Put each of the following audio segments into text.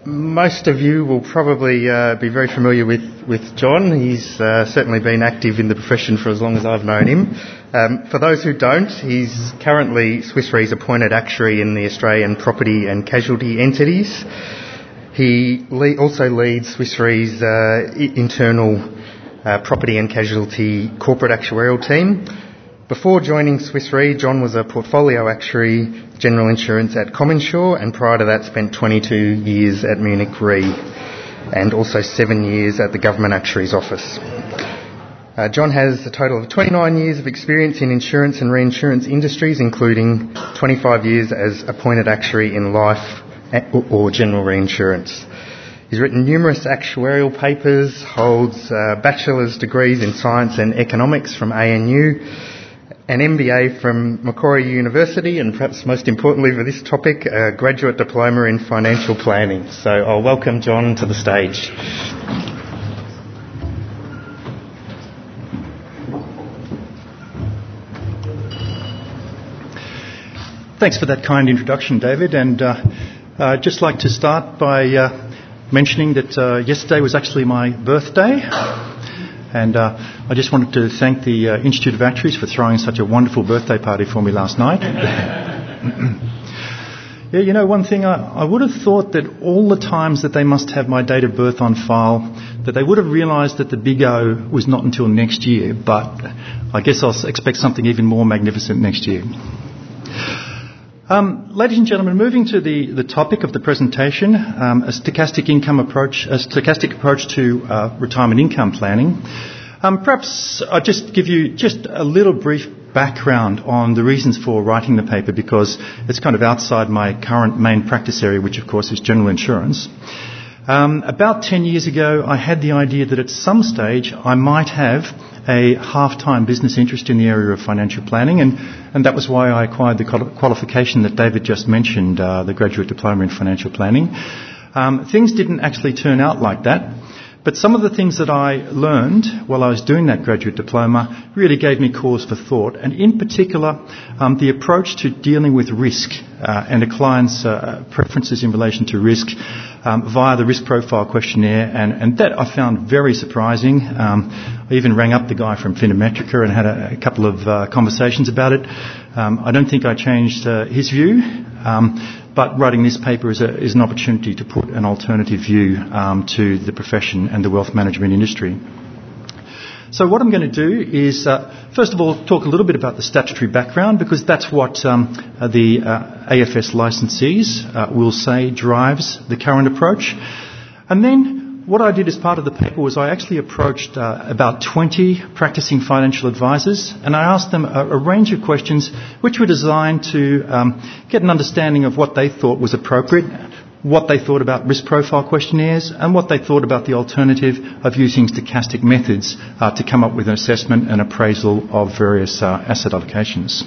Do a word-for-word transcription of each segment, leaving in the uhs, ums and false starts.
Most of you will probably uh, be very familiar with, with John. He's uh, certainly been active in the profession for as long as I've known him. Um, for those who don't, he's currently Swiss Re's appointed actuary in the Australian property and casualty entities. He le- also leads Swiss Re's uh, internal uh, property and casualty corporate actuarial team. Before joining Swiss Re, John was a portfolio actuary, general insurance at CommInsure, and prior to that spent twenty-two years at Munich Re and also seven years at the Government Actuary's Office. Uh, John has a total of twenty-nine years of experience in insurance and reinsurance industries, including twenty-five years as appointed actuary in life or general reinsurance. He's written numerous actuarial papers, holds uh, bachelor's degrees in science and economics from A N U, an M B A from Macquarie University, and perhaps most importantly for this topic, a graduate diploma in financial planning. So I'll welcome John to the stage. Thanks for that kind introduction, David. And uh, I'd just like to start by uh, mentioning that uh, yesterday was actually my birthday. And uh, I just wanted to thank the uh, Institute of Actuaries for throwing such a wonderful birthday party for me last night. Yeah, you know, one thing, I, I would have thought that all the times that they must have my date of birth on file, that they would have realised that the big O was not until next year. But I guess I'll expect something even more magnificent next year. Um, ladies and gentlemen, moving to the, the topic of the presentation, um, a stochastic income approach, a stochastic approach to uh, retirement income planning. Um, perhaps I'll just give you just a little brief background on the reasons for writing the paper, because it's kind of outside my current main practice area, which of course is general insurance. Um, about ten years ago, I had the idea that at some stage I might have a half-time business interest in the area of financial planning, and, and that was why I acquired the qualification that David just mentioned, uh, the graduate diploma in financial planning. Um, things didn't actually turn out like that, but some of the things that I learned while I was doing that graduate diploma really gave me cause for thought, and in particular um, the approach to dealing with risk uh, and a client's uh, preferences in relation to risk um, via the risk profile questionnaire, and, and that I found very surprising. Um, I even rang up the guy from Phenometrica and had a, a couple of uh, conversations about it. Um, I don't think I changed uh, his view, um, but writing this paper is, a, is an opportunity to put an alternative view um, to the profession and the wealth management industry. So what I'm going to do is, uh, first of all, talk a little bit about the statutory background, because that's what um, uh, the uh, A F S licensees uh, will say drives the current approach. And then what I did as part of the paper was I actually approached uh, about twenty practicing financial advisors, and I asked them a, a range of questions which were designed to um, get an understanding of what they thought was appropriate, what they thought about risk profile questionnaires, and what they thought about the alternative of using stochastic methods uh, to come up with an assessment and appraisal of various uh, asset allocations.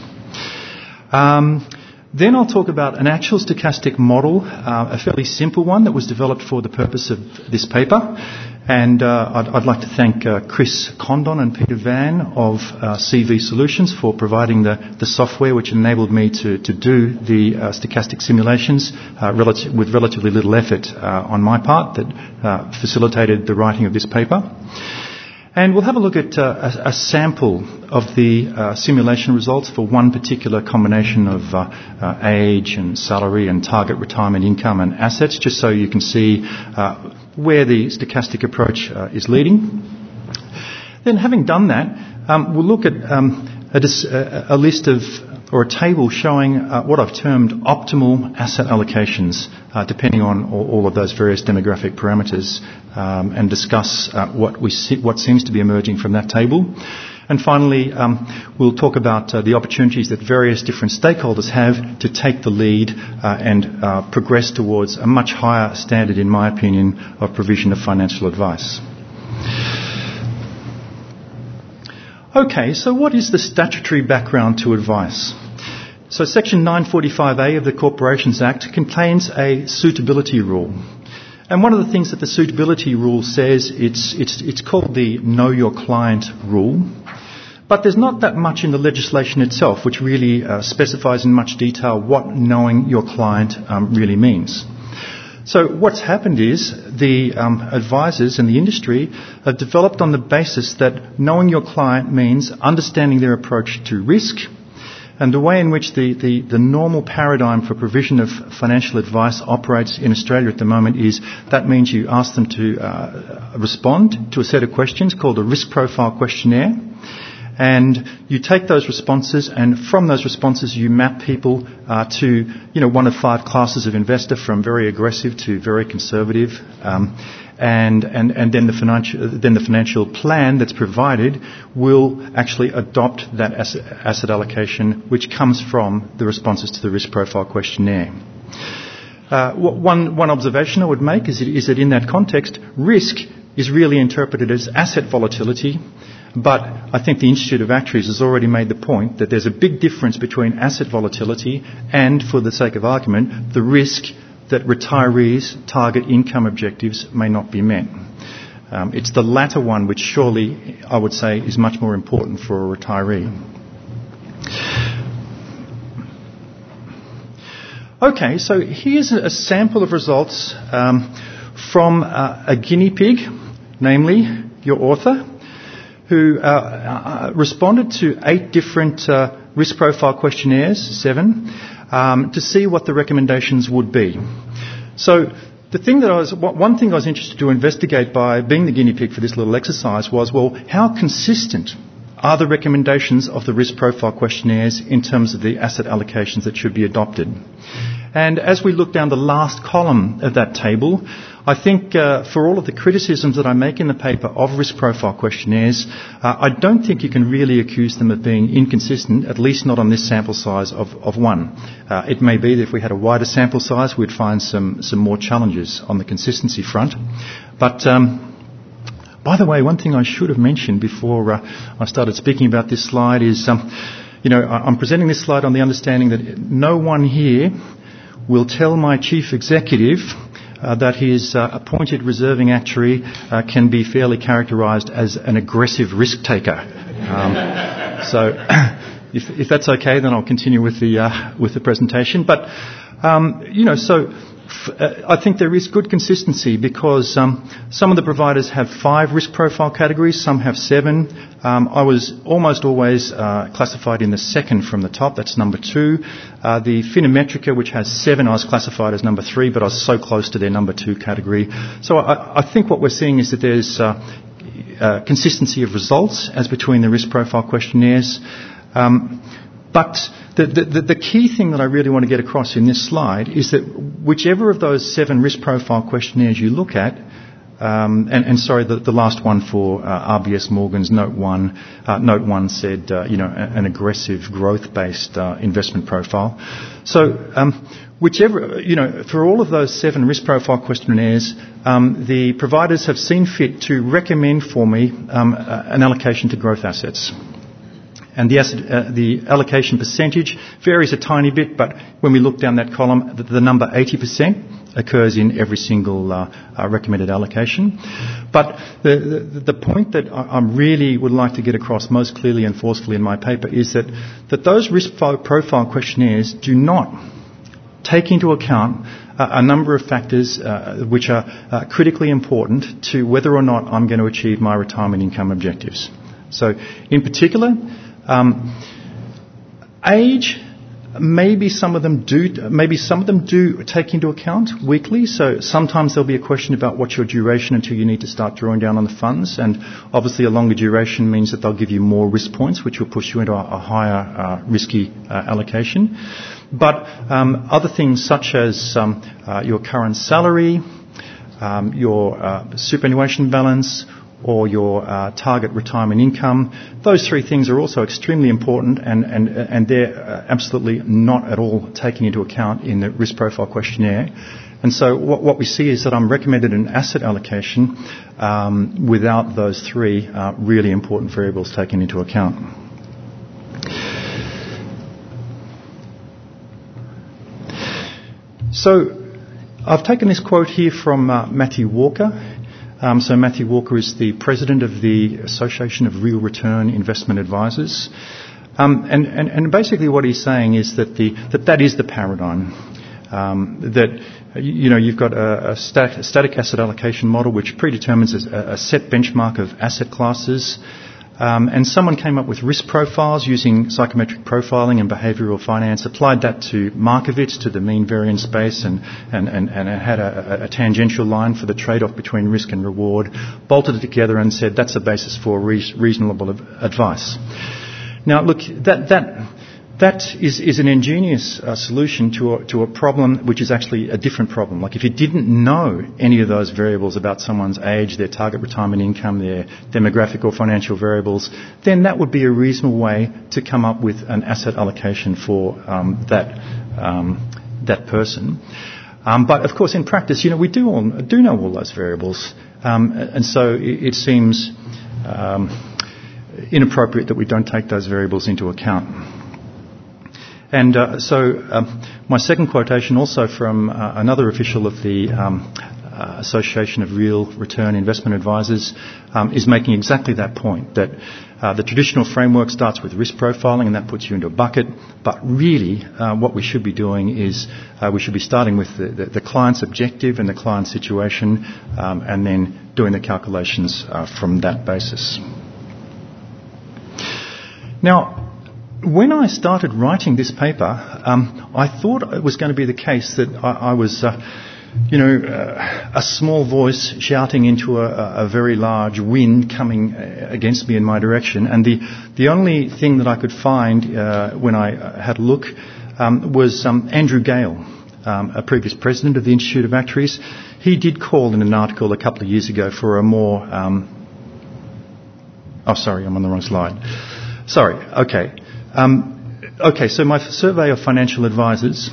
Um, Then I'll talk about an actual stochastic model, uh, a fairly simple one that was developed for the purpose of this paper. And uh, I'd, I'd like to thank uh, Chris Condon and Peter Van of uh, C V Solutions for providing the, the software which enabled me to, to do the uh, stochastic simulations uh, relative, with relatively little effort uh, on my part that uh, facilitated the writing of this paper. And we'll have a look at uh, a, a sample of the uh, simulation results for one particular combination of uh, uh, age and salary and target retirement income and assets, just so you can see uh, where the stochastic approach uh, is leading. Then, having done that, um, we'll look at um, a, a list of or a table showing uh, what I've termed optimal asset allocations, uh, depending on all, all of those various demographic parameters, um, and discuss uh, what we see, what seems to be emerging from that table. And finally, um, we'll talk about uh, the opportunities that various different stakeholders have to take the lead uh, and uh, progress towards a much higher standard, in my opinion, of provision of financial advice. Okay, so what is the statutory background to advice? So Section nine forty-five A of the Corporations Act contains a suitability rule. And one of the things that the suitability rule says, it's, it's, it's called the Know Your Client rule. But there's not that much in the legislation itself which really uh, specifies in much detail what knowing your client um, really means. So what's happened is the um, advisors and the industry have developed on the basis that knowing your client means understanding their approach to risk, and the way in which the, the, the normal paradigm for provision of financial advice operates in Australia at the moment is that means you ask them to uh, respond to a set of questions called a risk profile questionnaire. And you take those responses, and from those responses you map people uh, to, you know, one of five classes of investor, from very aggressive to very conservative. Um, and, and, and then the financial, then the financial plan that's provided will actually adopt that asset, asset allocation, which comes from the responses to the risk profile questionnaire. Uh, one, one observation I would make is, is that in that context, risk is really interpreted as asset volatility. But I think the Institute of Actuaries has already made the point that there's a big difference between asset volatility and, for the sake of argument, the risk that retirees' target income objectives may not be met. Um, it's the latter one which surely, I would say, is much more important for a retiree. Okay, so here's a sample of results um, from uh, a guinea pig, namely your author, who uh, uh, responded to eight different uh, risk profile questionnaires, seven, um, to see what the recommendations would be. So the thing that I was, one thing I was interested to investigate by being the guinea pig for this little exercise was, well, how consistent are the recommendations of the risk profile questionnaires in terms of the asset allocations that should be adopted? And as we look down the last column of that table, I think uh, for all of the criticisms that I make in the paper of risk profile questionnaires, uh, I don't think you can really accuse them of being inconsistent, at least not on this sample size of, of one. Uh, it may be that if we had a wider sample size, we'd find some, some more challenges on the consistency front. But um, by the way, one thing I should have mentioned before uh, I started speaking about this slide is, um, you know, I'm presenting this slide on the understanding that no one here will tell my chief executive Uh, that his uh, appointed reserving actuary uh, can be fairly characterised as an aggressive risk taker. Um, so, if, if that's okay, then I'll continue with the uh, with the presentation. But um, you know, so f- uh, I think there is good consistency because um, some of the providers have five risk profile categories, some have seven. Um, I was almost always uh, classified in the second from the top. That's number two. Uh, the Phenometrica, which has seven, I was classified as number three, but I was so close to their number two category. So I, I think what we're seeing is that there's uh, uh, consistency of results as between the risk profile questionnaires. Um, but the, the, the key thing that I really want to get across in this slide is that whichever of those seven risk profile questionnaires you look at, Um, and, and sorry, the, the last one for uh, R B S Morgan's Note One. Uh, Note One said, uh, you know, an aggressive growth-based uh, investment profile. So, um, whichever, you know, for all of those seven risk profile questionnaires, um, the providers have seen fit to recommend for me um, an allocation to growth assets. And the, asset, uh, the allocation percentage varies a tiny bit, but when we look down that column, the, the number eighty percent occurs in every single uh, uh, recommended allocation. But the, the, the point that I, I really would like to get across most clearly and forcefully in my paper is that, that those risk profile questionnaires do not take into account uh, a number of factors uh, which are uh, critically important to whether or not I'm going to achieve my retirement income objectives. So in particular, um, age, Maybe some of them do. Maybe some of them do take into account weekly. So sometimes there'll be a question about what's your duration until you need to start drawing down on the funds. And obviously, a longer duration means that they'll give you more risk points, which will push you into a, a higher uh, risky uh, allocation. But um, other things such as um, uh, your current salary, um, your uh, superannuation balance, or your uh, target retirement income. Those three things are also extremely important, and, and, and they're uh, absolutely not at all taken into account in the risk profile questionnaire. And so what, what we see is that I'm recommended an asset allocation um, without those three uh, really important variables taken into account. So I've taken this quote here from uh, Matthew Walker. Um, so Matthew Walker is the president of the Association of Real Return Investment Advisors. Um, and, and, and basically what he's saying is that the, that, that is the paradigm. Um, that you, you know, you've got a, a, static, a static asset allocation model which predetermines a, a set benchmark of asset classes. Um, and someone came up with risk profiles using psychometric profiling and behavioural finance, applied that to Markovits, to the mean variance space, and, and, and, and it had a, a tangential line for the trade-off between risk and reward, bolted it together and said that's the basis for re- reasonable advice. Now, look, that, that, that is, is an ingenious uh, solution to a, to a problem which is actually a different problem. Like if you didn't know any of those variables about someone's age, their target retirement income, their demographic or financial variables, then that would be a reasonable way to come up with an asset allocation for um, that um, that person. Um, but of course, in practice, you know, we do all, do know all those variables, um, and so it, it seems um, inappropriate that we don't take those variables into account. And uh, so um, my second quotation, also from uh, another official of the um, uh, Association of Real Return Investment Advisors, um, is making exactly that point, that uh, the traditional framework starts with risk profiling and that puts you into a bucket, but really uh, what we should be doing is uh, we should be starting with the, the, the client's objective and the client's situation, um, and then doing the calculations uh, from that basis. Now, when I started writing this paper, um, I thought it was going to be the case that I, I was, uh, you know, uh, a small voice shouting into a, a very large wind coming against me in my direction. And the, the only thing that I could find uh, when I had a look um, was um, Andrew Gale, um, a previous president of the Institute of Actuaries. He did call in an article a couple of years ago for a more... Um, oh, sorry, I'm on the wrong slide. Sorry, okay. Um, okay, so my survey of financial advisors.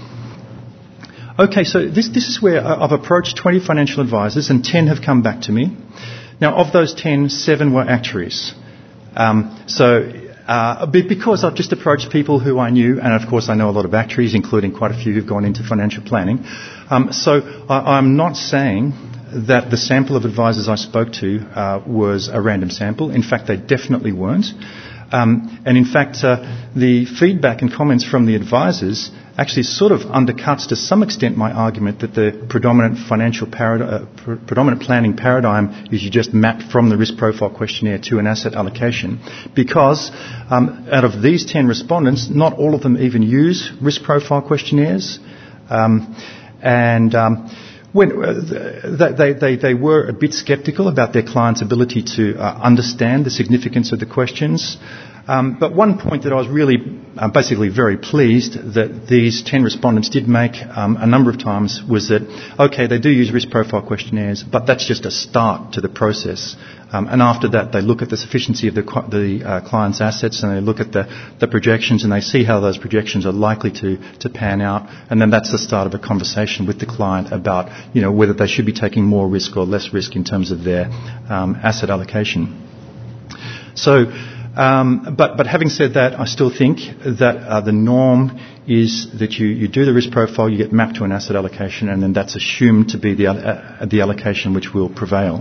Okay, so this, this is where I've approached twenty financial advisors and ten have come back to me. Now, of those ten, seven were actuaries. Um, so, uh, because I've just approached people who I knew, and of course I know a lot of actuaries, including quite a few who've gone into financial planning. Um, so I, I'm not saying that the sample of advisors I spoke to uh, was a random sample. In fact, they definitely weren't. Um, and in fact, uh, the feedback and comments from the advisors actually sort of undercuts to some extent my argument that the predominant financial parad- uh, pr- predominant planning paradigm is you just map from the risk profile questionnaire to an asset allocation, because um, out of these ten respondents, not all of them even use risk profile questionnaires, um, and um, When, uh, they, they, they were a bit sceptical about their client's ability to uh, understand the significance of the questions. Um, but one point that I was really uh, basically very pleased that these ten respondents did make um, a number of times was that, okay, they do use risk profile questionnaires, but that's just a start to the process. Um, and after that, they look at the sufficiency of the, the uh, client's assets, and they look at the, the projections, and they see how those projections are likely to, to pan out. And then that's the start of a conversation with the client about, you know, whether they should be taking more risk or less risk in terms of their um, asset allocation. So, um, but, but having said that, I still think that uh, the norm is that you, you do the risk profile, you get mapped to an asset allocation, and then that's assumed to be the, uh, the allocation which will prevail.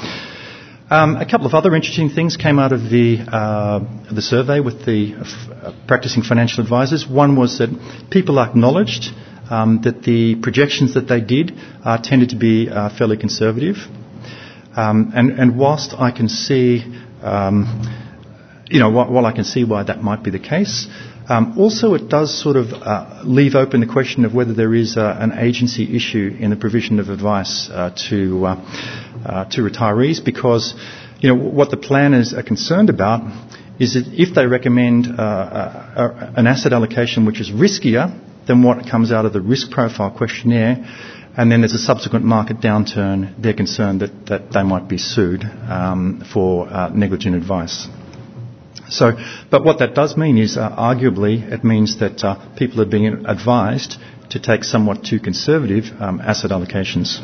Um, a couple of other interesting things came out of the uh, the survey with the uh, practicing financial advisors. One was that people acknowledged um, that the projections that they did uh, tended to be uh, fairly conservative. Um, and, and whilst I can see, um, you know, while, while I can see why that might be the case, um, also it does sort of uh, leave open the question of whether there is uh, an agency issue in the provision of advice uh, to uh, uh, to retirees, because, you know, what the planners are concerned about is that if they recommend uh, uh, an asset allocation which is riskier than what comes out of the risk profile questionnaire, and then there's a subsequent market downturn, they're concerned that, that they might be sued um, for uh, negligent advice. So, but what that does mean is, uh, arguably, it means that uh, people are being advised to take somewhat too conservative um, asset allocations.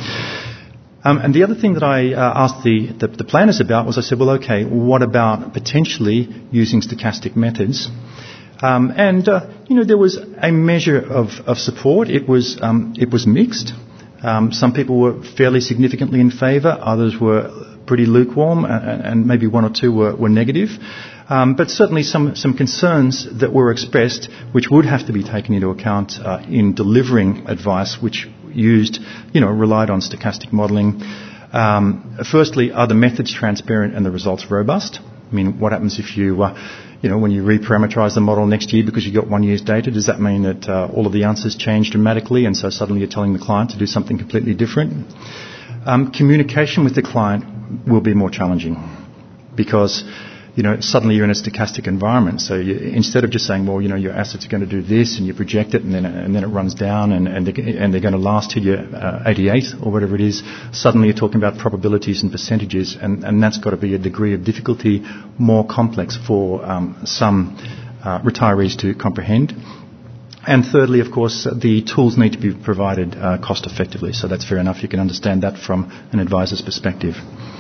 Um, and the other thing that I uh, asked the, the, the planners about was, I said, well, okay, what about potentially using stochastic methods? Um, and, uh, you know, there was a measure of, of support. It was, um, it was mixed. Um, some people were fairly significantly in favour, others were pretty lukewarm, and, and maybe one or two were, were negative. Um, but certainly some, some concerns that were expressed which would have to be taken into account uh, in delivering advice which, used, you know, relied on stochastic modelling. Um, firstly, are the methods transparent and the results robust? I mean, what happens if you, uh, you know, when you reparameterise the model next year because you got one year's data? Does that mean that uh, all of the answers change dramatically and so suddenly you're telling the client to do something completely different? Um, communication with the client will be more challenging because, you know, suddenly you're in a stochastic environment. So you, instead of just saying, well, you know, your assets are going to do this and you project it and then and then it runs down and, and, they're, and they're going to last till you're uh, eighty-eight or whatever it is, suddenly you're talking about probabilities and percentages, and, and that's got to be a degree of difficulty more complex for um, some uh, retirees to comprehend. And thirdly, of course, the tools need to be provided uh, cost effectively. So that's fair enough. You can understand that from an advisor's perspective.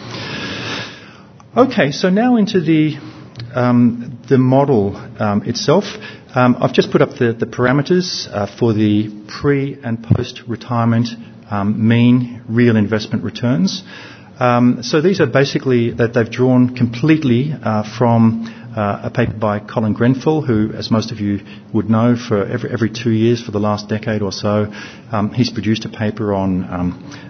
Okay, so now into the um, the model um, itself. Um, I've just put up the, the parameters uh, for the pre and post-retirement um, mean real investment returns. Um, so these are basically that they've drawn completely uh, from uh, a paper by Colin Grenfell, who, as most of you would know, for every, every two years for the last decade or so, um, he's produced a paper on um,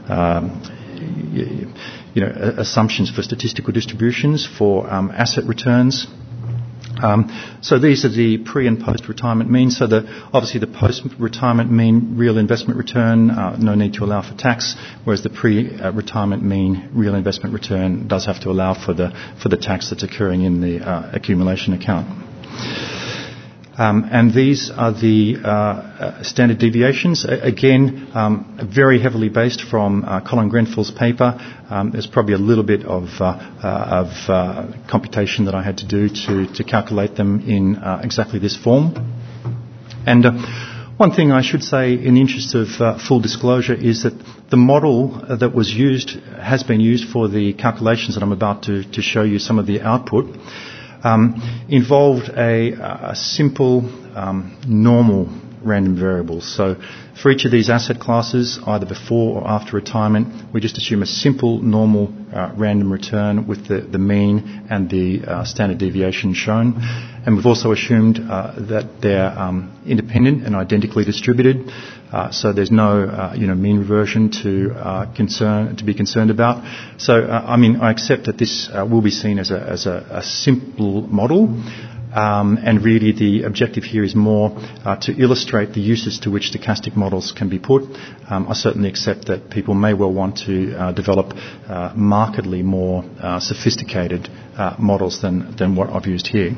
um, you know, assumptions for statistical distributions for um, asset returns. Um, so these are the pre and post-retirement means. So the, obviously the post-retirement mean real investment return, uh, no need to allow for tax, whereas the pre-retirement mean real investment return does have to allow for the for the tax that's occurring in the uh, accumulation account. Um, and these are the uh, uh, standard deviations. A- again, um, very heavily based from uh, Colin Grenfell's paper. Um, there's probably a little bit of, uh, uh, of uh, computation that I had to do to, to calculate them in uh, exactly this form. And uh, one thing I should say in the interest of uh, full disclosure is that the model uh, that was used has been used for the calculations that I'm about to, to show you some of the output. Um, involved a, a simple um, normal random variable. So for each of these asset classes, either before or after retirement, we just assume a simple normal uh, random return with the, the mean and the uh, standard deviation shown. And we've also assumed uh, that they're um, independent and identically distributed. Uh, so there's no, uh, you know, mean reversion to uh, concern to be concerned about. So, uh, I mean, I accept that this uh, will be seen as a as a, a simple model, um, and really the objective here is more uh, to illustrate the uses to which stochastic models can be put. Um, I certainly accept that people may well want to uh, develop uh, markedly more uh, sophisticated uh, models than than what I've used here.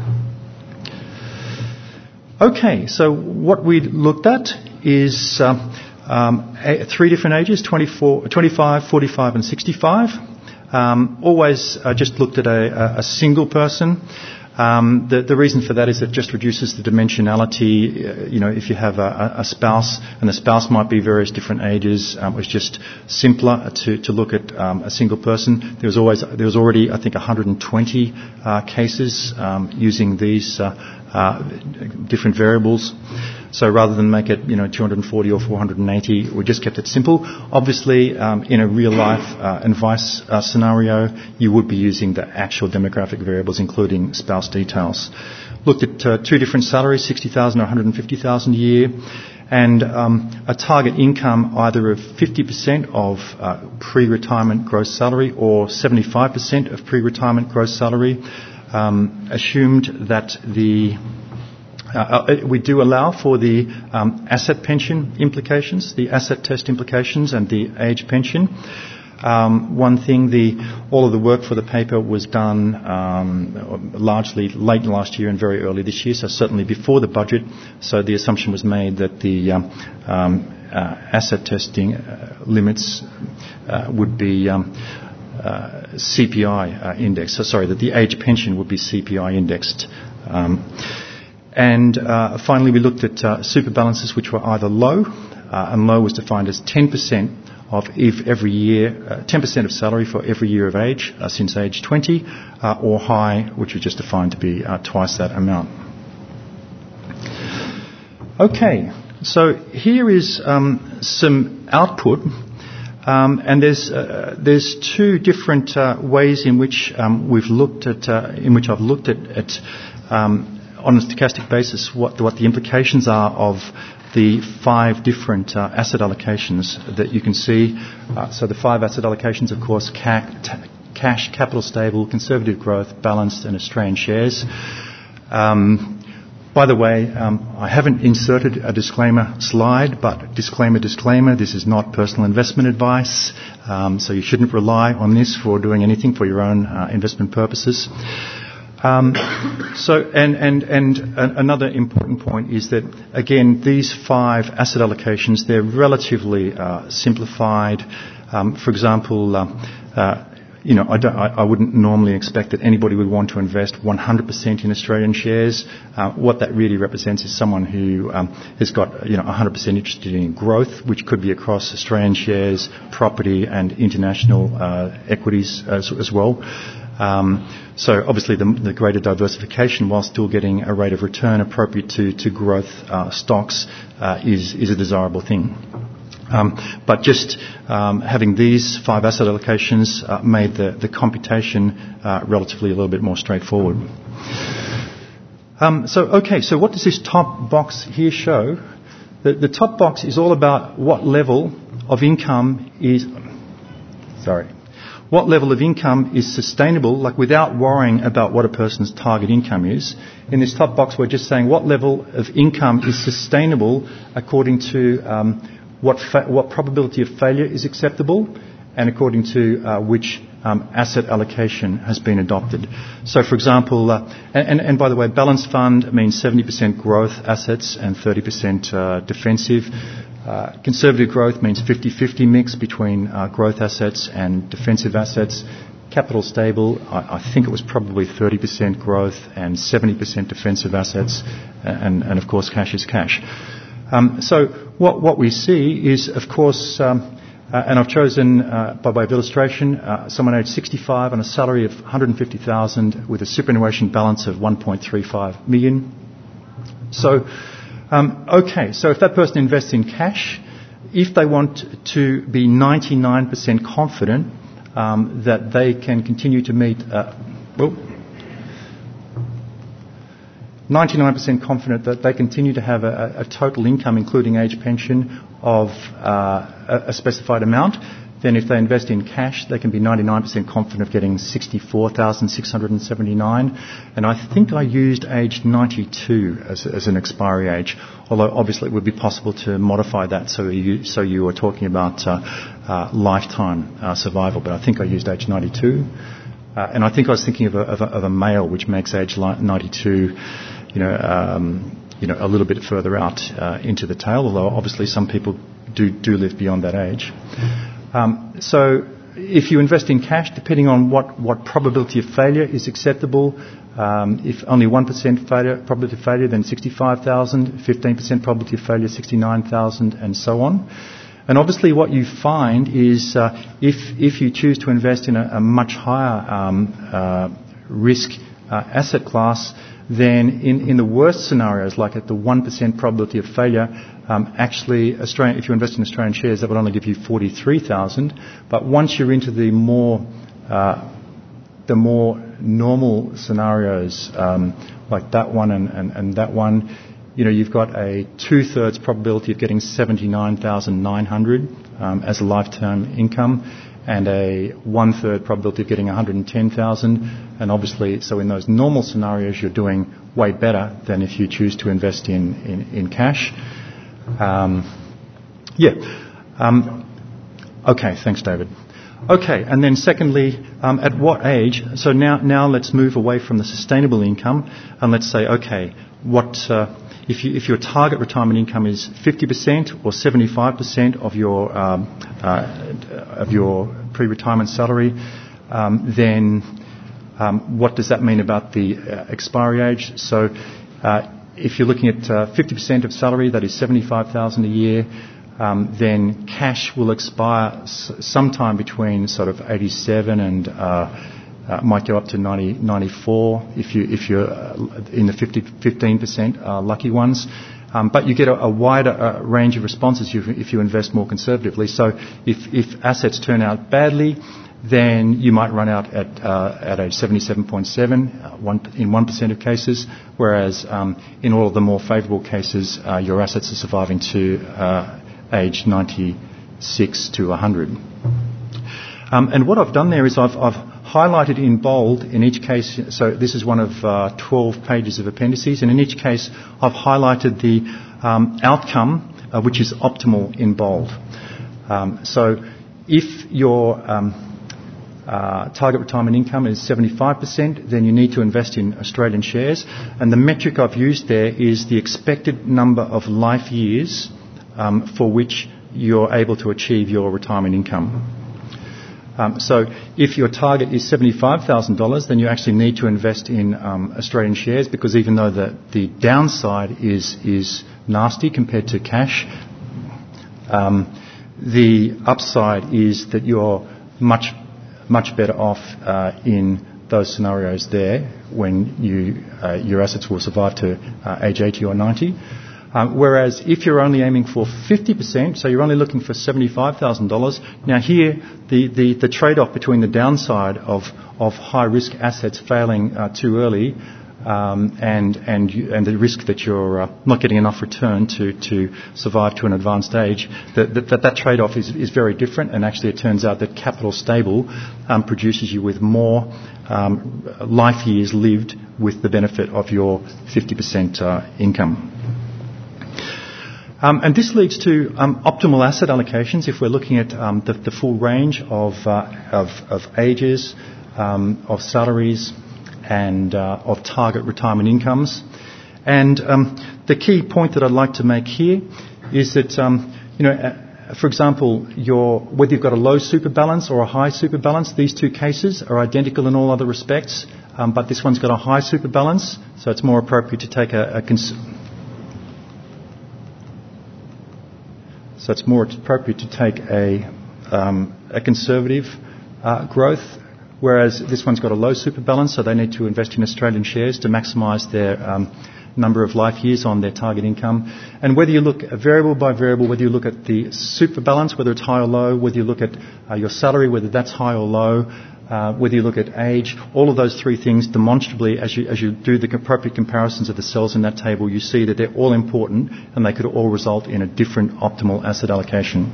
Okay, so what we looked at is uh, um, a, three different ages, twenty-four, twenty-five, forty-five and sixty-five. Um, always uh, just looked at a, a single person. Um, the, the reason for that is it just reduces the dimensionality. Uh, you know, if you have a, a spouse, and the spouse might be various different ages, um, it was just simpler to, to look at um, a single person. There was always there was already, I think, one hundred twenty uh, cases um, using these uh, uh, different variables. So rather than make it, you know, two hundred forty or four hundred eighty, we just kept it simple. Obviously, um, in a real-life uh, advice uh, scenario, you would be using the actual demographic variables, including spouse details. Looked at uh, two different salaries, sixty thousand dollars or one hundred fifty thousand dollars a year, and um, a target income either of fifty percent of uh, pre-retirement gross salary or seventy-five percent of pre-retirement gross salary. Um, assumed that the Uh, we do allow for the um, asset pension implications, the asset test implications, and the age pension. Um, one thing, the all of the work for the paper was done um, largely late last year and very early this year, so certainly before the budget. So the assumption was made that the um, um, uh, asset testing uh, limits uh, would be um, uh, C P I uh, indexed. So sorry, that the age pension would be C P I indexed. Um, And uh, finally, we looked at uh, super balances which were either low, uh, and low was defined as ten percent of if every year, uh, ten percent of salary for every year of age uh, since age twenty, uh, or high, which was just defined to be uh, twice that amount. Okay, so here is um, some output, um, and there's uh, there's two different uh, ways in which um, we've looked at, uh, in which I've looked at. at um, on a stochastic basis, what, what the implications are of the five different uh, asset allocations that you can see. Uh, so the five asset allocations, of course, ca- t- cash, capital stable, conservative growth, balanced and Australian shares. Um, by the way, um, I haven't inserted a disclaimer slide, but disclaimer, disclaimer, this is not personal investment advice, um, so you shouldn't rely on this for doing anything for your own uh, investment purposes. Um, so, and, and, and another important point is that, again, these five asset allocations, they're relatively uh, simplified. Um, for example, uh, uh, you know, I, don't, I, I wouldn't normally expect that anybody would want to invest one hundred percent in Australian shares. Uh, what that really represents is someone who um, has got, you know, one hundred percent interested in growth, which could be across Australian shares, property and international uh, equities as, as well. Um, so obviously the, the greater diversification while still getting a rate of return appropriate to, to growth uh, stocks uh, is, is a desirable thing. Um, but just um, having these five asset allocations uh, made the, the computation uh, relatively a little bit more straightforward. Um, so, okay, so what does this top box here show? The, the top box is all about what level of income is... Sorry. What level of income is sustainable, like without worrying about what a person's target income is. In this top box, we're just saying what level of income is sustainable according to um, what fa- what probability of failure is acceptable and according to uh, which um, asset allocation has been adopted. So, for example, uh, and, and by the way, balanced fund means seventy percent growth assets and thirty percent uh, defensive. Uh, conservative growth means fifty-fifty mix between uh, growth assets and defensive assets. Capital stable, I, I think it was probably thirty percent growth and seventy percent defensive assets, and, and of course cash is cash. Um, so what, what we see is, of course, um, uh, and I've chosen, uh, by way of illustration, uh, someone aged sixty-five on a salary of one hundred fifty thousand with a superannuation balance of one point three five million. So, um, okay, so if that person invests in cash, if they want to be ninety-nine percent confident um, that they can continue to meet, uh, well, ninety-nine percent confident that they continue to have a, a total income, including age pension, of uh, a, a specified amount, then if they invest in cash, they can be ninety-nine percent confident of getting sixty-four thousand six hundred seventy-nine. And I think I used age ninety-two as, as an expiry age, although obviously it would be possible to modify that so you, so you were talking about uh, uh, lifetime uh, survival, but I think I used age ninety-two. Uh, and I think I was thinking of a, of a, of a male, which makes age ninety-two, you know, um, you know, a little bit further out uh, into the tail, although obviously some people do, do live beyond that age. Um, so if you invest in cash, depending on what, what probability of failure is acceptable, um, if only one percent failure, probability of failure, then sixty-five thousand, fifteen percent probability of failure, sixty-nine thousand, and so on. And obviously what you find is uh, if, if you choose to invest in a, a much higher um, uh, risk uh, asset class, then in, in the worst scenarios, like at the one percent probability of failure, um, actually, Australian, if you invest in Australian shares, that would only give you forty-three thousand. But once you're into the more uh, the more normal scenarios, um, like that one and, and, and that one, you know, you've got a two-thirds probability of getting seventy-nine thousand nine hundred um, as a lifetime income, and a one-third probability of getting one hundred ten thousand. And obviously, so in those normal scenarios, you're doing way better than if you choose to invest in, in, in cash. Um, yeah. Um, okay, thanks, David. Okay, and then secondly, um, at what age? So now, now let's move away from the sustainable income, and let's say, okay, what uh, if, you, if your target retirement income is fifty percent or seventy-five percent of your um, uh, of your pre-retirement salary, um, then um, what does that mean about the uh, expiry age? So uh, if you're looking at uh, fifty percent of salary, that is seventy-five thousand dollars a year. Um, then cash will expire s- sometime between sort of eighty-seven and uh, uh, might go up to ninety, ninety-four if you if you're uh, in the fifty, fifteen percent uh, lucky ones. Um, but you get a, a wider uh, range of responses if, if you invest more conservatively. So if, if assets turn out badly, then you might run out at uh, at age seventy-seven point seven uh, one, in one percent of cases, whereas um, in all of the more favourable cases, uh, your assets are surviving to uh, age ninety-six to one hundred. Um, and what I've done there is I've, I've highlighted in bold in each case, so this is one of uh, twelve pages of appendices, and in each case I've highlighted the um, outcome, uh, which is optimal in bold. Um, so if your um, uh, target retirement income is seventy-five percent, then you need to invest in Australian shares, and the metric I've used there is the expected number of life years um, for which you're able to achieve your retirement income. Um, so if your target is seventy-five thousand dollars, then you actually need to invest in um, Australian shares, because even though the, the downside is is nasty compared to cash, um, the upside is that you're much, much better off uh, in those scenarios there when you, uh, your assets will survive to uh, age eighty or ninety. Um, whereas if you're only aiming for fifty percent, so you're only looking for seventy-five thousand dollars, now here the, the, the trade-off between the downside of, of high-risk assets failing uh, too early um, and, and, you, and the risk that you're uh, not getting enough return to, to survive to an advanced age, that that, that trade-off is, is very different, and actually it turns out that capital stable um, produces you with more um, life years lived with the benefit of your fifty percent uh, income. Um, and this leads to um, optimal asset allocations if we're looking at um, the, the full range of, uh, of, of ages, um, of salaries, and uh, of target retirement incomes. And um, the key point that I'd like to make here is that, um, you know, uh, for example, your, whether you've got a low super balance or a high super balance, these two cases are identical in all other respects, um, but this one's got a high super balance, so it's more appropriate to take a, a cons- So it's more appropriate to take a, um, a conservative uh, growth, whereas this one's got a low super balance, so they need to invest in Australian shares to maximise their um, number of life years on their target income. And whether you look at variable by variable, whether you look at the super balance, whether it's high or low, whether you look at uh, your salary, whether that's high or low, Uh, whether you look at age, all of those three things demonstrably, as you, as you do the appropriate comparisons of the cells in that table, you see that they're all important and they could all result in a different optimal asset allocation.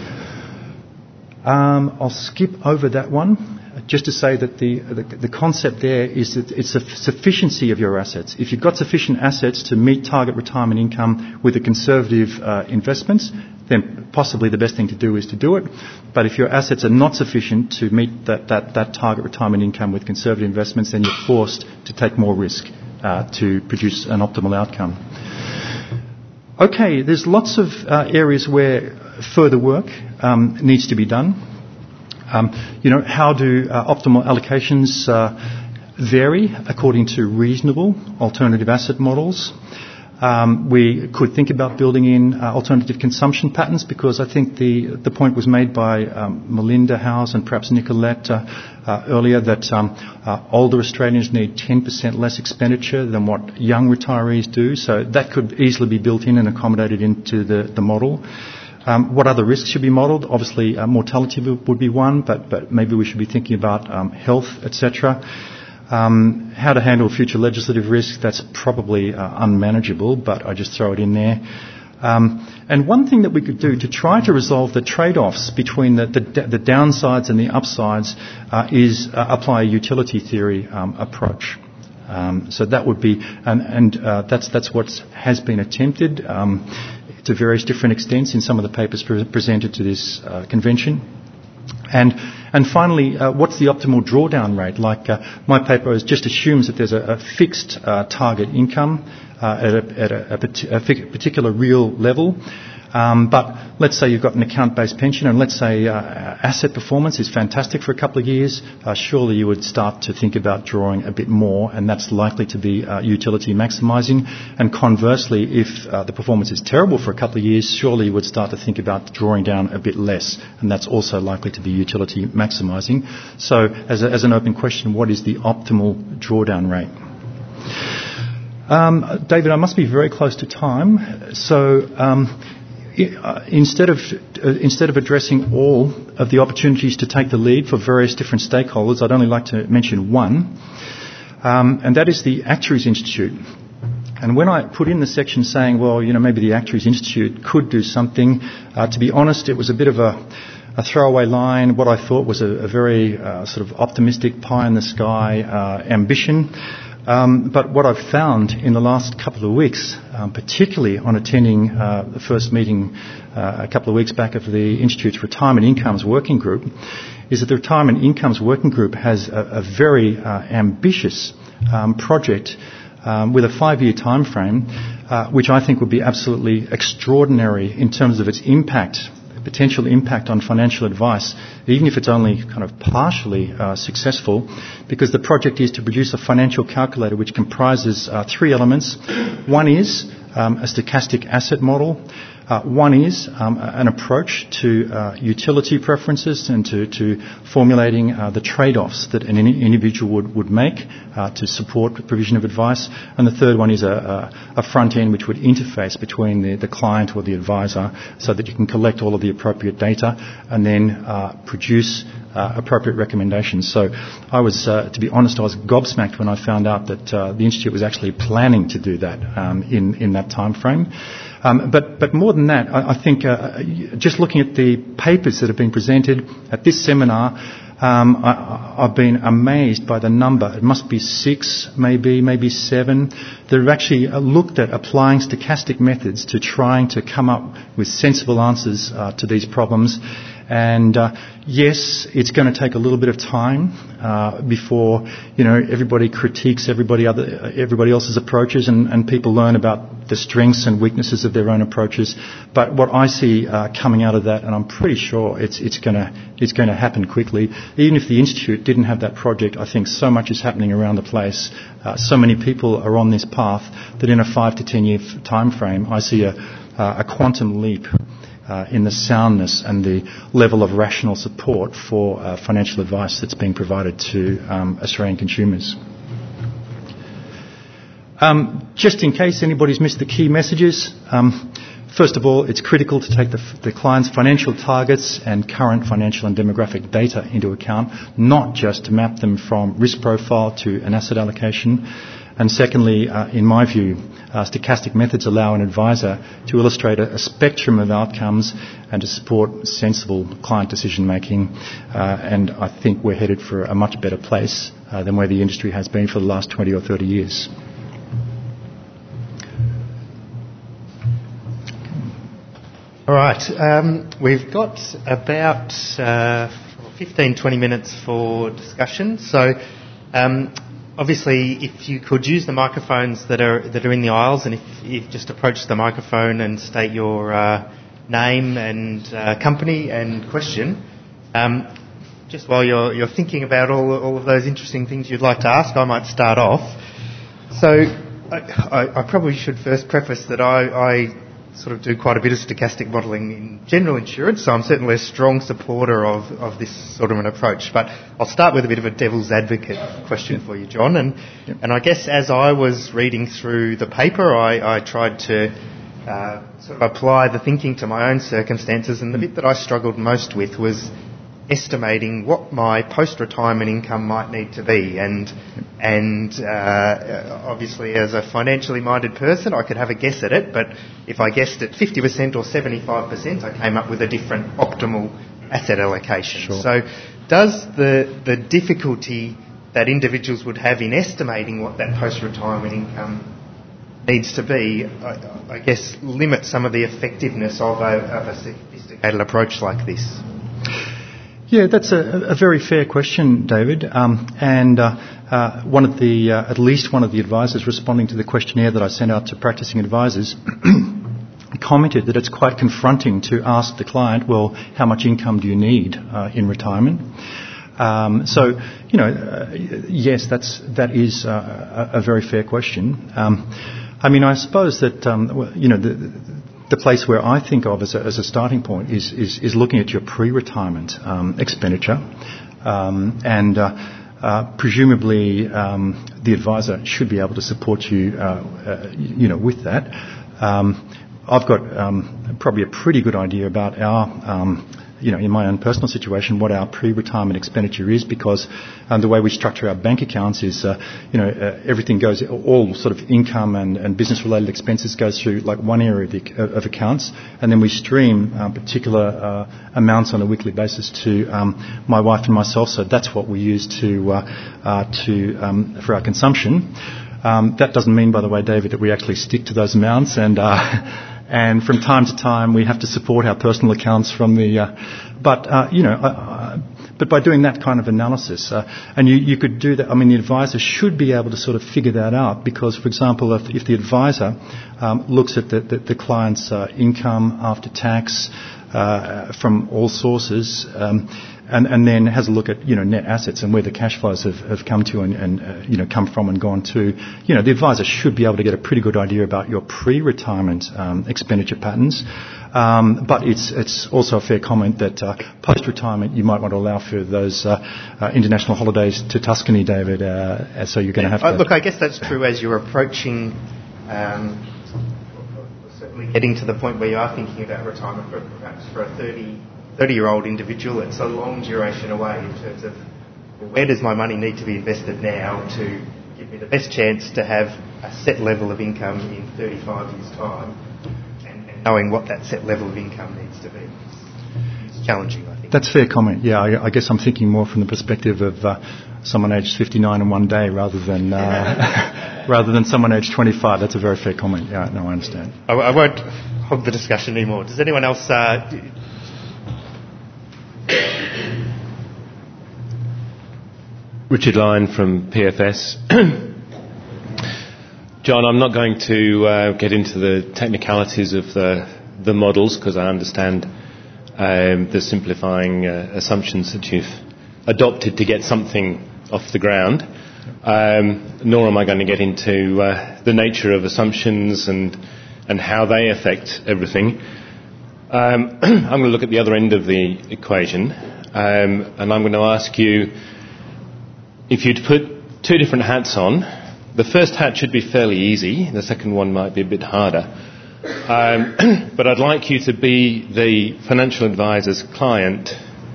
Um, I'll skip over that one just to say that the, the, the concept there is that it's a sufficiency of your assets. If you've got sufficient assets to meet target retirement income with the conservative uh, investments, then possibly the best thing to do is to do it. But if your assets are not sufficient to meet that, that, that target retirement income with conservative investments, then you're forced to take more risk uh, to produce an optimal outcome. Okay, there's lots of uh, areas where further work um, needs to be done. Um, you know, how do uh, optimal allocations uh, vary according to reasonable alternative asset models? Um, we could think about building in uh, alternative consumption patterns, because I think the the point was made by um, Melinda Howes and perhaps Nicolette uh, uh, earlier that um, uh, older Australians need ten percent less expenditure than what young retirees do. So that could easily be built in and accommodated into the, the model. Um, what other risks should be modelled? Obviously, uh, mortality would be one, but, but maybe we should be thinking about um, health, et cetera. Um, how to handle future legislative risk, that's probably uh, unmanageable, but I just throw it in there. Um, and one thing that we could do to try to resolve the trade-offs between the, the, the downsides and the upsides uh, is uh, apply a utility theory um, approach. Um, so that would be, and, and uh, that's, that's what has been attempted um, to various different extents in some of the papers pre- presented to this uh, convention. And and finally, uh, what's the optimal drawdown rate? Like uh, my paper is just assumes that there's a, a fixed uh, target income uh, at, a, at a, a particular real level. Um, but let's say you've got an account-based pension, and let's say uh, asset performance is fantastic for a couple of years. Uh, surely you would start to think about drawing a bit more, and that's likely to be uh, utility maximising. And conversely, if uh, the performance is terrible for a couple of years, surely you would start to think about drawing down a bit less, and that's also likely to be utility maximising. So, as, a, as an open question, what is the optimal drawdown rate? Um, David, I must be very close to time, so. Um, uh, instead of uh, instead of addressing all of the opportunities to take the lead for various different stakeholders, I'd only like to mention one, um, and that is the Actuaries Institute. And when I put in the section saying, well, you know, maybe the Actuaries Institute could do something, uh, to be honest, it was a bit of a, a throwaway line, what I thought was a, a very uh, sort of optimistic pie-in-the-sky uh, ambition. Um, but what I've found in the last couple of weeks, um, particularly on attending uh, the first meeting uh, a couple of weeks back of the Institute's Retirement Incomes Working Group, is that the Retirement Incomes Working Group has a, a very uh, ambitious um, project um, with a five-year time frame, uh, which I think would be absolutely extraordinary in terms of its impact, potential impact on financial advice, even if it's only kind of partially uh, successful, because the project is to produce a financial calculator which comprises uh, three elements. One is um, a stochastic asset model. Uh, one is um, an approach to uh, utility preferences and to, to formulating uh, the trade-offs that an individual would, would make uh, to support the provision of advice. And the third one is a, a, a front end which would interface between the, the client or the advisor so that you can collect all of the appropriate data and then uh, produce uh, appropriate recommendations. So I was, uh, to be honest, I was gobsmacked when I found out that uh, the Institute was actually planning to do that um, in, in that time frame. Um, but, but more than that, I, I think uh, just looking at the papers that have been presented at this seminar, um, I, I've been amazed by the number. It must be six, maybe, maybe seven, that have actually looked at applying stochastic methods to trying to come up with sensible answers uh, to these problems. And uh, yes, it's going to take a little bit of time uh, before, you know, everybody critiques everybody other everybody else's approaches, and, and people learn about the strengths and weaknesses of their own approaches. But what I see uh, coming out of that, and I'm pretty sure it's it's going to it's going to happen quickly. Even if the Institute didn't have that project, I think so much is happening around the place. Uh, so many people are on this path that in a five to ten year f- time frame, I see a uh, a quantum leap Uh, in the soundness and the level of rational support for uh, financial advice that's being provided to um, Australian consumers. Um, just in case anybody's missed the key messages, um, first of all, it's critical to take the, the client's financial targets and current financial and demographic data into account, not just to map them from risk profile to an asset allocation. And secondly, uh, in my view, uh, stochastic methods allow an advisor to illustrate a, a spectrum of outcomes and to support sensible client decision making. Uh, and I think we're headed for a much better place uh, than where the industry has been for the last twenty or thirty years. All right. Um, we've got about uh, fifteen, twenty minutes for discussion. So, um, obviously, if you could use the microphones that are that are in the aisles, and if you just approach the microphone and state your uh, name and uh, company and question, um, just while you're you're thinking about all all of those interesting things you'd like to ask, I might start off. So, I, I, I probably should first preface that I. I sort of do quite a bit of stochastic modelling in general insurance, so I'm certainly a strong supporter of, of this sort of an approach. But I'll start with a bit of a devil's advocate question for you, John. And yep. and I guess as I was reading through the paper, I, I tried to uh, sort of apply the thinking to my own circumstances, and the bit that I struggled most with was estimating what my post-retirement income might need to be. And and uh, obviously as a financially minded person, I could have a guess at it, but if I guessed at fifty percent or seventy-five percent, I came up with a different optimal asset allocation. Sure. So does the, the difficulty that individuals would have in estimating what that post-retirement income needs to be, I, I guess, limit some of the effectiveness of a, of a sophisticated approach like this? Yeah, that's a, a very fair question, David. Um, and uh, uh, one of the, uh, at least one of the advisors responding to the questionnaire that I sent out to practicing advisors commented that it's quite confronting to ask the client, well, how much income do you need uh, in retirement? Um, so, you know, uh, yes, that's that is uh, a, a very fair question. Um, I mean, I suppose that um, you know the. The place where I think of as a, as a starting point is, is, is looking at your pre-retirement um, expenditure, um, and uh, uh, presumably um, the advisor should be able to support you, uh, uh, you know, with that. Um, I've got um, probably a pretty good idea about our, um, you know, in my own personal situation, what our pre-retirement expenditure is, because um, the way we structure our bank accounts is, uh, you know, uh, everything goes, all sort of income and, and business-related expenses goes through like one area of, the, of accounts, and then we stream uh, particular uh, amounts on a weekly basis to um, my wife and myself. So that's what we use to uh, uh, to um, for our consumption. Um, that doesn't mean, by the way, David, that we actually stick to those amounts, and uh, and from time to time we have to support our personal accounts from the. Uh, but uh, you know, uh, but by doing that kind of analysis, uh, and you, you could do that. I mean, the advisor should be able to sort of figure that out, because, for example, if, if the advisor um, looks at the, the, the client's uh, income after tax uh, from all sources. Um, And, and then has a look at, you know, net assets and where the cash flows have, have come to and, and uh, you know, come from and gone to. You know, the advisor should be able to get a pretty good idea about your pre-retirement um, expenditure patterns. Um, but it's it's also a fair comment that uh, post-retirement you might want to allow for those uh, uh, international holidays to Tuscany, David. Uh, so you're going to have to... Look, I guess that's true as you're approaching... Um, certainly getting to the point where you are thinking about retirement, for, perhaps for a thirty... thirty-year-old individual. It's a long duration away in terms of, well, where does my money need to be invested now to give me the best chance to have a set level of income in thirty-five years' time, and, and knowing what that set level of income needs to be. It's challenging, I think. That's a fair comment. Yeah, I, I guess I'm thinking more from the perspective of uh, someone aged fifty-nine in one day rather than uh, rather than someone aged twenty-five. That's a very fair comment. Yeah, no, I understand. I, I won't hog the discussion anymore. Does anyone else... Uh, Richard Lyon from P F S. John, I'm not going to uh, get into the technicalities of the, the models, because I understand um, the simplifying uh, assumptions that you've adopted to get something off the ground. Um, nor am I going to get into uh, the nature of assumptions and, and how they affect everything. Um, I'm going to look at the other end of the equation, um, and I'm going to ask you, if you'd put two different hats on, the first hat should be fairly easy, the second one might be a bit harder. Um, but I'd like you to be the financial advisor's client,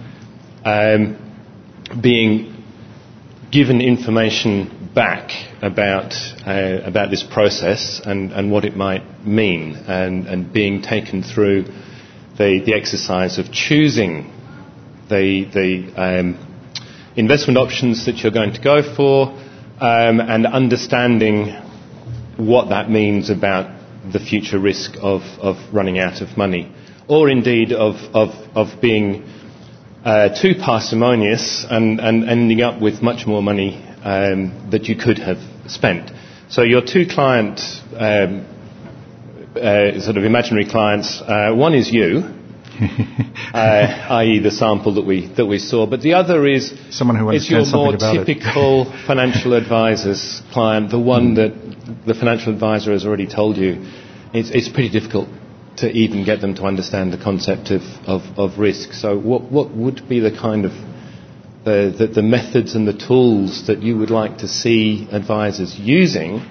um, being given information back about uh, about this process and, and what it might mean, and, and being taken through the, the exercise of choosing the the um, investment options that you're going to go for, um, and understanding what that means about the future risk of, of running out of money, or indeed of, of, of being uh, too parsimonious and, and ending up with much more money um, that you could have spent. So your two client, um, uh, sort of imaginary clients, uh, one is you, uh, that is the sample that we that we saw. But the other is someone who is your more about typical financial advisor's client, the one that the financial advisor has already told you. It's, it's pretty difficult to even get them to understand the concept of, of, of risk. So what what would be the kind of the, the, the methods and the tools that you would like to see advisors using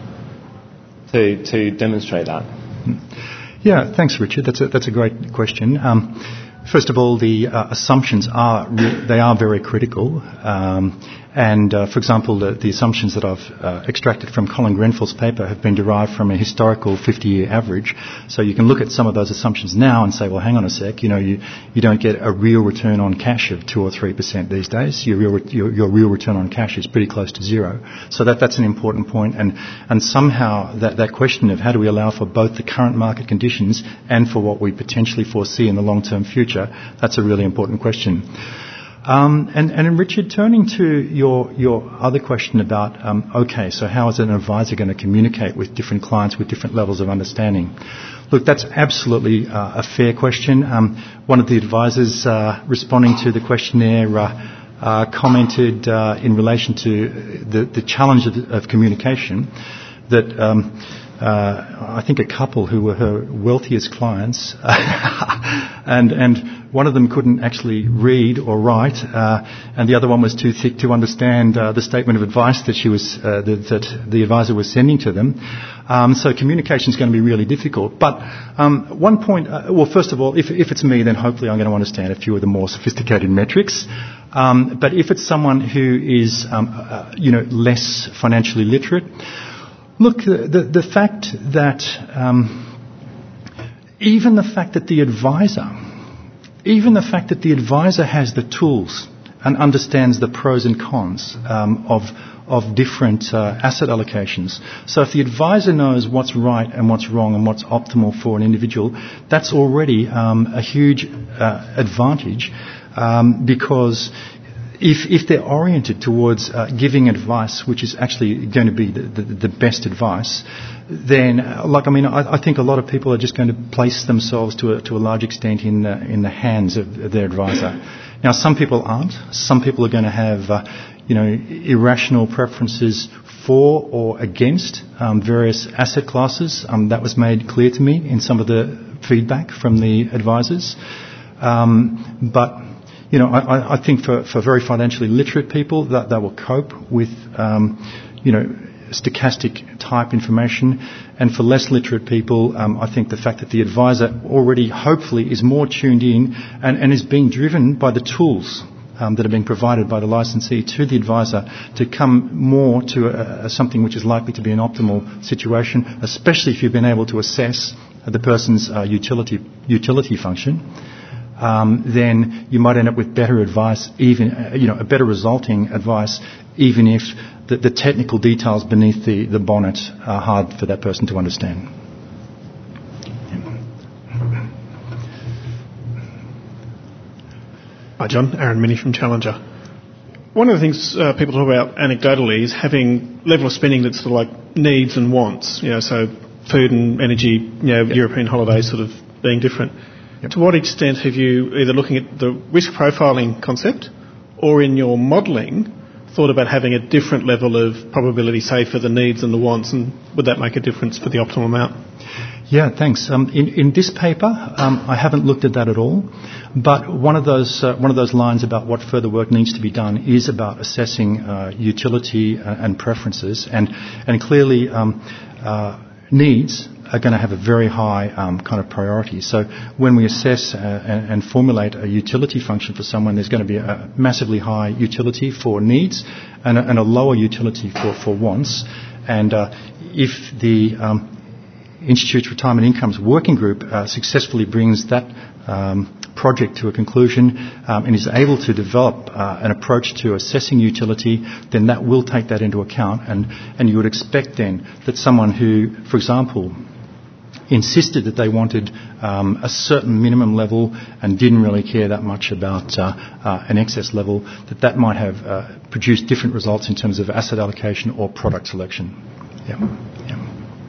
to to demonstrate that? Yeah, thanks, Richard. That's a, that's a great question. Um, first of all, the uh, assumptions are re- they are very critical. Um, and, uh, for example, the, the assumptions that I've uh, extracted from Colin Grenfell's paper have been derived from a historical fifty-year average. So you can look at some of those assumptions now and say, well, hang on a sec, you know, you, you don't get a real return on cash of two or three percent these days. Your real, re- your, your real return on cash is pretty close to zero. So that, that's an important point. And, and somehow that, that question of how do we allow for both the current market conditions and for what we potentially foresee in the long-term future, that's a really important question. Um, and, and Richard, turning to your your other question about, um, okay, so how is an advisor going to communicate with different clients with different levels of understanding? Look, that's absolutely uh, a fair question. Um, one of the advisors uh, responding to the questionnaire uh, uh, commented uh, in relation to the, the challenge of, of communication that um, uh, I think a couple who were her wealthiest clients and and one of them couldn't actually read or write, uh, and the other one was too thick to understand uh, the statement of advice that she was uh, that, that the advisor was sending to them. Um, so communication is going to be really difficult. But um, one point, uh, well, first of all, if, if it's me, then hopefully I'm going to understand a few of the more sophisticated metrics. Um, but if it's someone who is, um, uh, you know, less financially literate, look, the, the, the fact that um, even the fact that the advisor, even the fact that the advisor has the tools and understands the pros and cons um, of of different uh, asset allocations. So if the advisor knows what's right and what's wrong and what's optimal for an individual, that's already um, a huge uh, advantage um, because if, if they're oriented towards uh, giving advice, which is actually going to be the, the, the best advice, then, uh, like, I mean, I, I think a lot of people are just going to place themselves to a, to a large extent in, uh, in the hands of, of their advisor. Now, some people aren't. Some people are going to have uh, you know, irrational preferences for or against um, various asset classes. Um, that was made clear to me in some of the feedback from the advisors. Um, but, you know, I, I think for, for very financially literate people, that they will cope with, um, you know, stochastic type information. And for less literate people, um, I think the fact that the advisor already hopefully is more tuned in and, and is being driven by the tools Um, that are being provided by the licensee to the advisor to come more to a, a, something which is likely to be an optimal situation, especially if you've been able to assess the person's uh, utility utility function, um, then you might end up with better advice, even uh, you know a better resulting advice, even if the, the technical details beneath the, the bonnet are hard for that person to understand. Hi John, Aaron Minnie from Challenger. One of the things uh, people talk about anecdotally is having level of spending that's sort of like needs and wants, you know, so food and energy, you know, yep. European holidays sort of being different. Yep. To what extent have you, either looking at the risk profiling concept or in your modelling, thought about having a different level of probability, say, for the needs and the wants, and would that make a difference for the optimal amount? Yeah, thanks. Um, in, in this paper, um, I haven't looked at that at all. But one of those uh, one of those lines about what further work needs to be done is about assessing uh, utility uh, and preferences, and and clearly um, uh, needs are going to have a very high um, kind of priority. So when we assess uh, and, and formulate a utility function for someone, there's going to be a massively high utility for needs and a, and a lower utility for for wants. And uh, if the um, Institute's Retirement Incomes Working Group uh, successfully brings that um, project to a conclusion um, and is able to develop uh, an approach to assessing utility, then that will take that into account. And, and you would expect then that someone who, for example, insisted that they wanted um, a certain minimum level and didn't really care that much about uh, uh, an excess level, that that might have uh, produced different results in terms of asset allocation or product selection. Yeah. Yeah.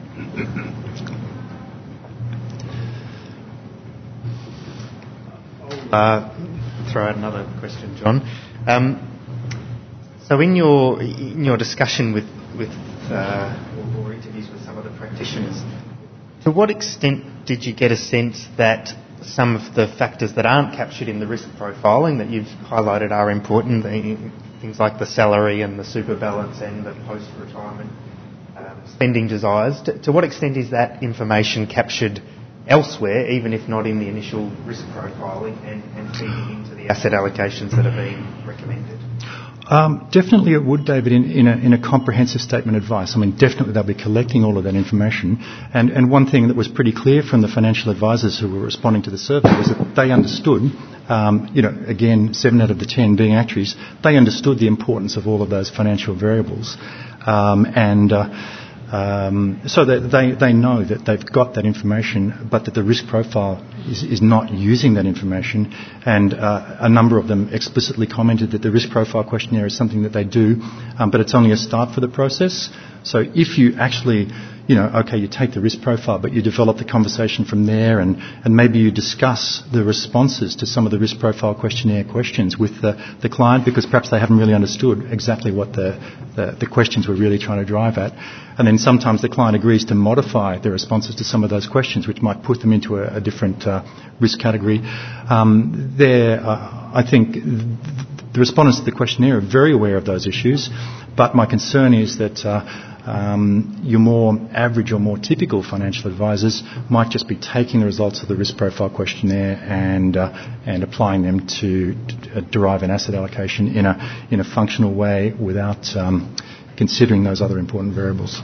Uh, throw out another question, John. Um, so in your in your discussion with with uh, or, or interviews with some of the practitioners, to what extent did you get a sense that some of the factors that aren't captured in the risk profiling that you've highlighted are important, things like the salary and the super balance and the post-retirement um, spending desires, to, to what extent is that information captured elsewhere, even if not in the initial risk profiling, and, and feeding into the asset allocations that are being recommended? Um, definitely it would, David, in, in, a, in a comprehensive statement of advice. I mean, definitely they'll be collecting all of that information. And, and one thing that was pretty clear from the financial advisors who were responding to the survey was that they understood, um, you know, again, seven out of the ten being actuaries, they understood the importance of all of those financial variables. Um, and... Uh, Um, so that they, they know that they've got that information, but that the risk profile is, is not using that information. And uh, a number of them explicitly commented that the risk profile questionnaire is something that they do, um, but it's only a start for the process. So if you actually, you know, okay, you take the risk profile, but you develop the conversation from there, and, and maybe you discuss the responses to some of the risk profile questionnaire questions with the, the client, because perhaps they haven't really understood exactly what the, the, the questions were really trying to drive at. And then sometimes the client agrees to modify their responses to some of those questions, which might put them into a, a different uh, risk category. Um, there, uh, I think the respondents to the questionnaire are very aware of those issues, but my concern is that uh, um, your more average or more typical financial advisors might just be taking the results of the risk profile questionnaire and uh, and applying them to, to derive an asset allocation in a in a functional way without um, considering those other important variables.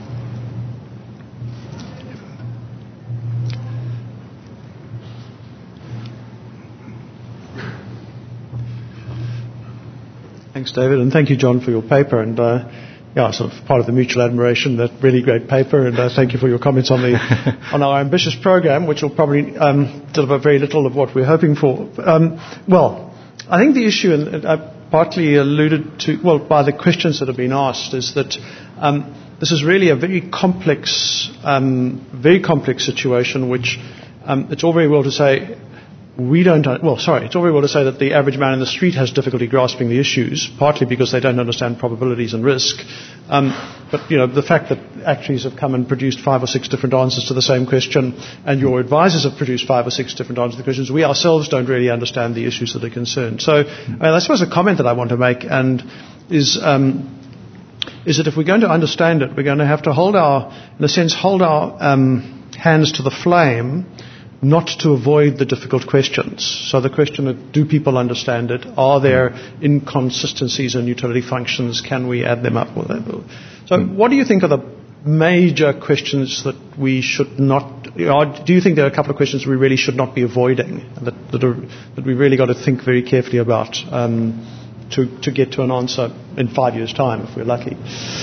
Thanks, David, and thank you, John, for your paper. And uh, yeah, sort of part of the mutual admiration, that really great paper. And uh, thank you for your comments on the on our ambitious program, which will probably um, deliver very little of what we're hoping for. Um, well, I think the issue, and I partly alluded to, well, by the questions that have been asked, is that um, this is really a very complex, um, very complex situation. Which um, it's all very well to say. We don't, well, sorry, it's all very well to say that the average man in the street has difficulty grasping the issues, partly because they don't understand probabilities and risk. Um, but, you know, the fact that actuaries have come and produced five or six different answers to the same question, and your advisors have produced five or six different answers to the questions, we ourselves don't really understand the issues that are concerned. So, I mean, I suppose a comment that I want to make and is, um, is that if we're going to understand it, we're going to have to hold our, in a sense, hold our um, hands to the flame, not to avoid the difficult questions. So the question of, do people understand it? Are there inconsistencies in utility functions? Can we add them up? So what do you think are the major questions that we should not, you know, do you think there are a couple of questions we really should not be avoiding, that, that, are, that we really got to think very carefully about um, to, to get to an answer in five years' time, if we're lucky?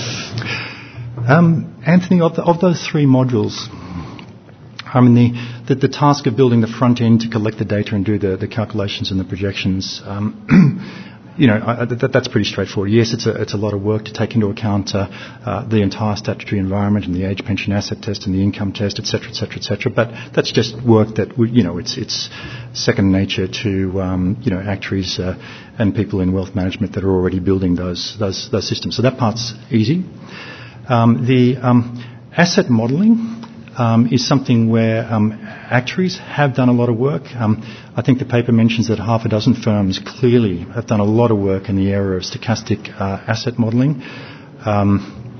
Um, Anthony, of, the, of those three modules, I mean, the, the, the task of building the front end to collect the data and do the, the calculations and the projections, um, you know, I, that, that's pretty straightforward. Yes, it's a, it's a lot of work to take into account uh, uh, the entire statutory environment and the age pension asset test and the income test, et cetera, et cetera, et cetera. But that's just work that, we, you know, it's, it's second nature to, um, you know, actuaries uh, and people in wealth management that are already building those, those, those systems. So that part's easy. Um, the um, asset modelling Um, is something where um, actuaries have done a lot of work. Um, I think the paper mentions that half a dozen firms clearly have done a lot of work in the area of stochastic uh, asset modelling. Um,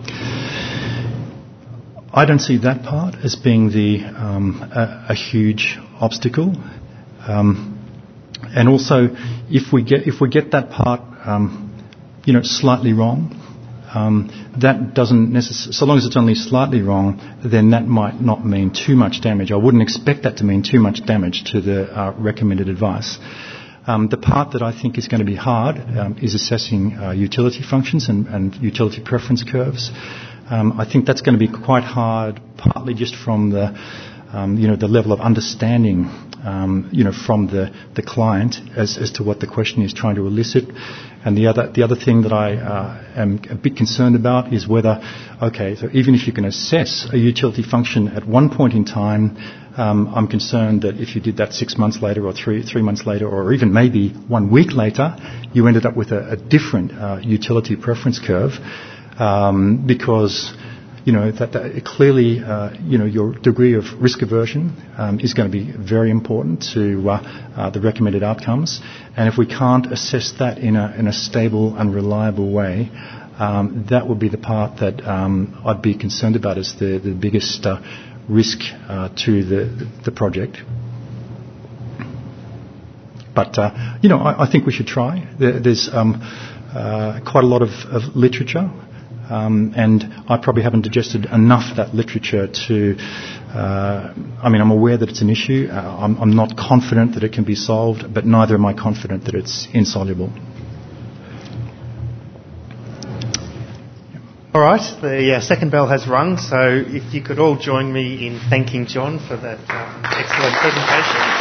I don't see that part as being the um, a, a huge obstacle. Um, and also, if we get if we get that part, um, you know, slightly wrong. Um, that doesn't necessarily, so long as it's only slightly wrong, then that might not mean too much damage. I wouldn't expect that to mean too much damage to the uh, recommended advice. Um, the part that I think is going to be hard um, is assessing uh, utility functions and, and utility preference curves. Um, I think that's going to be quite hard, partly just from the, um, you know, the level of understanding, um, you know, from the, the client as, as to what the question is trying to elicit. And the other the other thing that I uh, am a bit concerned about is whether, okay, so even if you can assess a utility function at one point in time, um, I'm concerned that if you did that six months later or three three months later or even maybe one week later, you ended up with a, a different uh, utility preference curve um, because, you know, that, that clearly, uh, you know, your degree of risk aversion um, is going to be very important to uh, uh, the recommended outcomes. And if we can't assess that in a in a stable and reliable way, um, that would be the part that um, I'd be concerned about as the the biggest uh, risk uh, to the the project. But uh, you know, I, I think we should try. There, there's um, uh, quite a lot of, of literature. Um, and I probably haven't digested enough of that literature to, uh, I mean, I'm aware that it's an issue. Uh, I'm, I'm not confident that it can be solved, but neither am I confident that it's insoluble. All right, the uh, second bell has rung, so if you could all join me in thanking John for that um, excellent presentation.